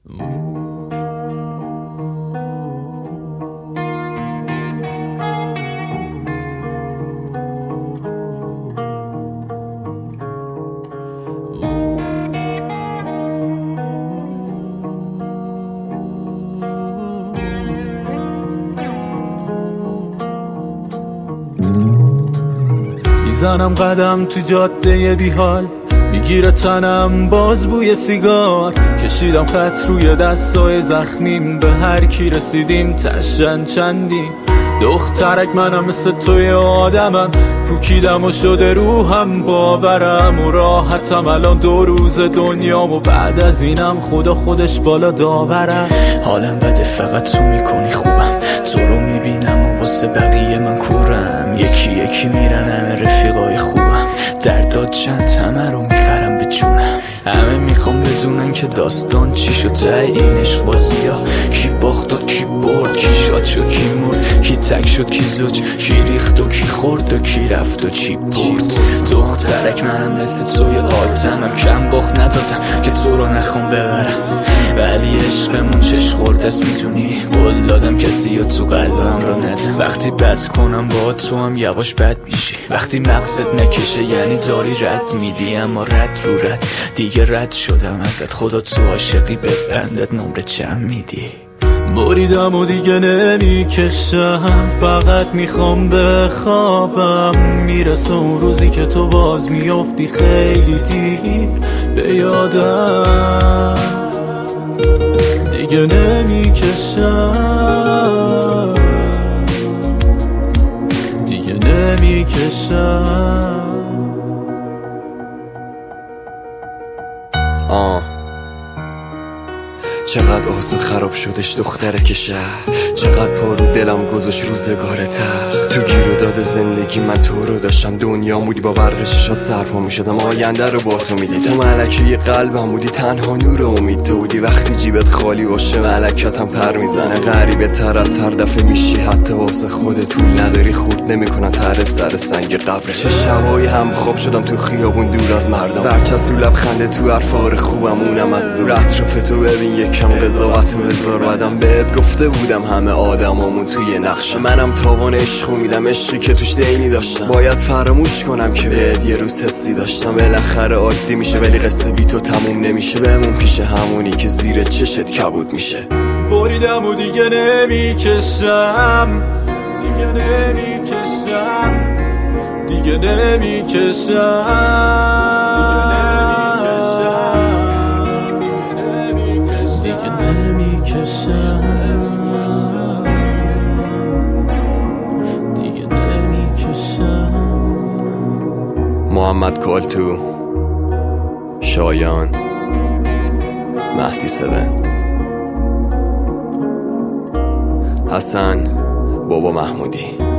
میزنم قدم تو جاده بیحال، میگیره تنم باز بوی سیگار، کشیدم خط روی دستای زخمیم، به هر کی رسیدیم تشن چندیم. دخترک منم مثل توی آدمم، پوکیدم و شده روحم باورم و راحتم الان 2 روز دنیام و بعد از اینم خدا خودش بالا داورم. حالم بده فقط تو میکنی خوبم، تو رو میبینم و واسه بقیه من کورم، یکی یکی میرن همه رفیقای خوبم، درداد چند همه رو میخرم به جونم. همه میخوام بدونن که داستان چی شد ته این عشق بازی ها، کی باخت و کی برد، کی شاد شد کی مرد، کی تک شد کی زوج، کی ریخت و کی خورد و کی رفت و چی برد. دخترک منم مثل توی آدمم، کم باخت ندادم که تو رو نخوام ببرم، ولی عشقمون چش خورد است میدونی، قول دادم کسی یا تو قلبم رو ندم. وقتی بد کنم با تو هم یواش بد میشی، وقتی مقصد نکشه یعنی داری رد میدی، اما رد رو رد دیگه رد شدم ازت، خدا تو عاشقی به بندت نمره چند میدی. بریدم و دیگه نمیکشم، فقط میخوام بخوابم، میرسه اون روزی که تو باز میافتی خیلی دیر به یادم، دیگه نمیکشم، دیگه نمیکشم. چقدر آزون خراب شدش دخترک شهر، چقدر پارو دلم گذاشت روزگار تر، تو گیر و داد زندگی من تو رو داشتم، دنیا بودی با برق شاد سرپا می شدم، آینده رو با تو میدی، تو ملکه قلبم بودی، تنها نور امید تو بودی، وقتی جیبت خالی باشه ملکتم پر میزنه، غریبه تر از هر دفعه میشی، حتی واسه خودت طول نداری، خورد نمیکنن تر سر سنگ قبره. چه شبایی هم خواب شدم تو خیابون دور از مردم، برچسب لبخنده تو حرفار خوبم اونم از دور، اطراف تو ببین یکم قضاوت و هزار بدم، بهت گفته بودم همه آدمامون توی نقشه، منم تاوان عشقو میدم، عشقی که توش دینی داشتم، باید فراموش کنم که بهت یه روز حسی داشتم، بالاخره عادی میشه ولی قصه بی تو تموم نمیشه، بهمون پیش همونی که زیر چشت کبود میشه. بریدم و دیگه نمیکشم، دیگه نمیکشم، دیگه نمیکشم، دیگه نمیکشم. محمد کالتو، شایان، مهدی 7، حسن، بابا محمودی.